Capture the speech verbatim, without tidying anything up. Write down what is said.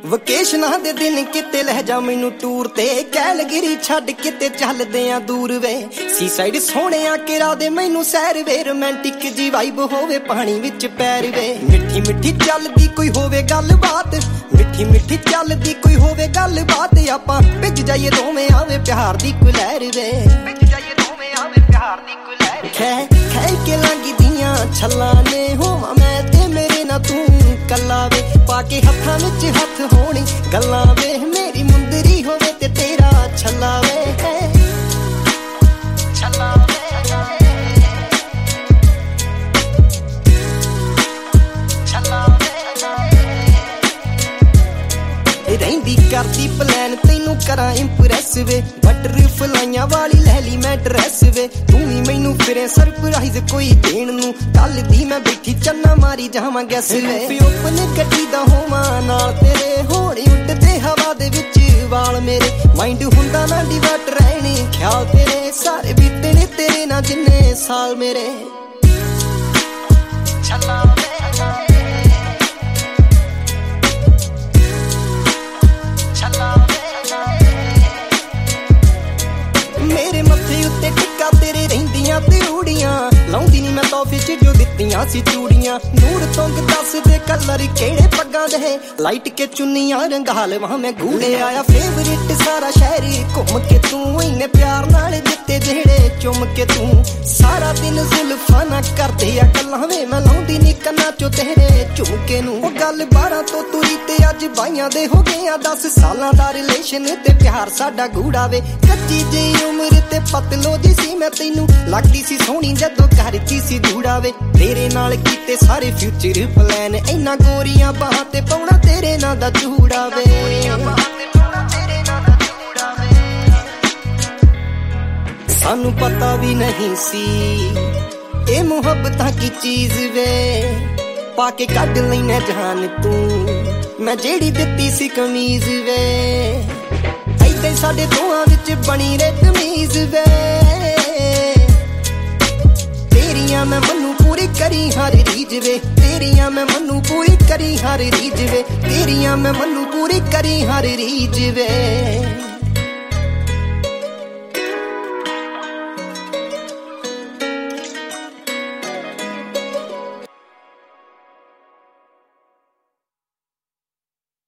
ਵਕੇਸ਼ਨਾਂ ਦੇ ਦਿਨ ਕਿਤੇ ਲੈ ਜਾ ਮੈਨੂੰ ਟੂਰ ਤੇ, ਕੈਲਗਰੀ ਛੱਡ ਕਿਤੇ ਚੱਲਦੇ ਆ ਦੂਰ ਵੇ। ਸੀ ਸਾਈਡ ਸੋਹਣਿਆ ਕਿਰਾ ਦੇ ਮੈਨੂੰ ਸੈਰ ਵੇ, ਰੋਮਾਂਟਿਕ ਜੀ ਵਾਈਬ ਹੋਵੇ ਪਾਣੀ ਵਿੱਚ ਪੈਰ ਵੇ। ਮਿੱਠੀ ਮਿੱਠੀ ਚੱਲਦੀ ਕੋਈ ਹੋਵੇ ਗੱਲਬਾਤ, ਮਿੱਠੀ ਮਿੱਠੀ ਚੱਲਦੀ ਕੋਈ ਹੋਵੇ ਗੱਲਬਾਤ, ਆਪਾਂ ਭਿੱਜ ਜਾਈਏ ਦੋਵੇਂ ਆਵੇ ਪਿਆਰ ਦੀ ਕੋਈ ਲਹਿਰ ਵੇ। ਭਿੱਜ ਜਾਈਏ ਦੋਵੇਂ ਆਵੇ ਪਿਆਰ ਦੀ ਕੋਈ ਲਹਿਰ। ਖੈ ਖੈ ਕੇ ਲੰਘਦੀਆਂ ਛੱਲਾਂ ਨੇ ਹੋਵਾਂ ਮੈਂ ਤੇ ਮੇਰੇ ਨਾਲ ਤੂੰ ਕੱਲਾ ਵੇ, ਪਾ ਕੇ ਹੱਥਾਂ ਵਿੱਚ ਹੱਥ ਹੋਣੀ ਗੱਲਾਂ ਵੇ, ਮੇਰੀ ਮੁੰਦਰੀ ਹੋਵੇ ਤੇ ਤੇਰਾ ਛੱਲਾ ਵੇ। ਛੱਲਾ ਵੇ ਛੱਲਾ ਵੇ ਰਹਿੰਦੀ ਕਰਦੀ ਪਲਾਨ ਤੈਨੂੰ ਕਰਾਂ ਇੰਪ੍ਰੈਸ ਵੇ, ਬਟਰਫਲਾਈਆਂ ਵਾਲੀ ਲੈ ਲਈ ਮੈਂ ਡਰੈਸ ਵੇ। ਤੂੰ ਵੀ ਮੈਨੂੰ ਫਿਰੇ ਸਰਪ੍ਰਾਈਜ਼ ਕੋਈ ਦੇਣ ਨੂੰ, ਕੱਲ ਦੀ ਮੈਂ ਬੈਠੀ ਚੰਨਾ ਮਾਰੀ ਜਾਵਾਂ ਗੈਸ ਵੇ। ਓਪਨ ਗੱਡੀ ਦਾ ਹੋਵਾਂ ਨਾਲ ਤੇਰੇ, ਹੋਣੀ ਉੱਡਦੇ ਹਵਾ ਦੇ ਵਿੱਚ ਵਾਲ ਮੇਰੇ, ਮਾਈਂਡ ਹੁੰਦਾ ਨਾ ਡਿਵਰਟ ਰਹਿਣੀ ਖਿਆਲ ਤੇਰੇ, ਸਾਰੇ ਬੀਤੇ ਨੇ ਤੇਰੇ ਨਾਲ ਜਿੰਨੇ ਸਾਲ ਮੇਰੇ। ਛੱਲਾ ਮੇਰੇ ਮੱਥੇ ਉੱਤੇ ਟਿੱਕਾ ਤੇਰੇ ਰਹਿੰਦੀਆਂ ਤੇ ਰੂੜੀਆਂ, ਲਾਉਂਦੀ ਨੀ ਮੈਂ ਤੋਹਫੇ ਚ ਜੋ ਦਿੱਤੀਆਂ ਸੀ ਚੂੜੀਆਂ। ਨੂਰ ਤੋਂਗ ਦੱਸ ਦੇ ਕਲਰ ਕਿਹੜੇ ਪੱਗਾਂ ਦੇ, ਲਾਈਟ ਕੇ ਚੁੰਨੀਆਂ ਰੰਗਾ ਲਵਾਂ ਮੈਂ ਗੂੜੇ ਆਇਆ ਫੇਵਰਿਟ ਸਾਰਾ ਸ਼ਹਿਰ ਘੁੰਮ ਕੇ ਤੂੰ, ਇੰਨੇ ਪਿਆਰ ਨਾਲ ਦਿੱਤੇ ਜਿਹੜੇ ਚੁੰਮ ਕੇ ਤੂੰ। ਸਾਰਾ ਦਿਨ ਜ਼ੁਲਫਾਂ ਨਾ ਕਰਦੇ ਆ ਗੱਲਾਂ ਵੇ, ਮੈਂ ਲਾਉਂਦੀ ਨੀ ਕੰਨਾਂ ਚੋਂ ਤੇਰੇ ਝੁਮਕੇ ਨੂੰ। ਉਹ ਗੱਲ ਬਾਰਾਂ ਤੋਂ ਤੁਰੀ ਤੇ ਅੱਜ ਬਾਈਆਂ ਦੇ ਹੋ ਗਏ ਆ ਦਸ ਸਾਲਾਂ ਦਾ ਰਿਲੇਸ਼ਨ ਤੇ ਪਿਆਰ ਸਾਡਾ ਗੂੜਾ ਵੇ। ਕੱਚੀ ਜਿਹੀ ਉਮਰ ਤੇ ਪਤਲੋ ਜੀ ਸੀ ਮੈਂ ਤੈਨੂੰ, ਲੱਗਦੀ ਸੀ ਸੋਹਣੀ ਜਦੋਂ ਕਰਦੀ ਸੀ ਜੂੜਾ ਵੇ। ਤੇਰੇ ਨਾਲ ਕੀਤੇ ਸਾਰੇ ਫਿਊਚਰ ਪਲਾਨ, ਇੰਨਾ ਗੋਰੀਆਂ ਬਾਹਾਂ ਤੇ ਪਾਉਣਾ ਤੇਰੇ ਨਾਂ ਦਾ ਜੂੜਾ ਵੇ। ਸਾਨੂੰ ਪਤਾ ਵੀ ਨਹੀਂ ਸੀ ਇਹ ਮੁਹੱਬਤਾਂ ਕੀ ਚੀਜ਼ ਵੇ, ਪਾ ਕੇ ਕੱਢ ਲੈਣਾ ਜਾਨ ਤੂੰ ਮੈਂ ਜਿਹੜੀ ਦਿੱਤੀ ਸੀ ਕਮੀਜ਼ ਵੇ। ਏਦਾਂ ਸਾਡੇ ਦੋਹਾਂ ਵਿੱਚ ਬਣੀ ਰੇ ਤਮੀਜ਼ ਵੇ, ਤੇਰੀਆਂ ਮੈਂ ਮੈਨੂੰ ਪੂਰੀ ਕਰੀ ਹਰ ਰੀਝ ਵੇ, ਤੇਰੀਆਂ ਮੈਂ ਮੈਨੂੰ ਪੂਰੀ ਕਰੀ ਹਰ ਰੀਝ ਵੇ, ਤੇਰੀਆਂ ਮੈਂ ਮੈਨੂੰ ਪੂਰੀ ਕਰੀ ਹਰ ਰੀਝ ਵੇ।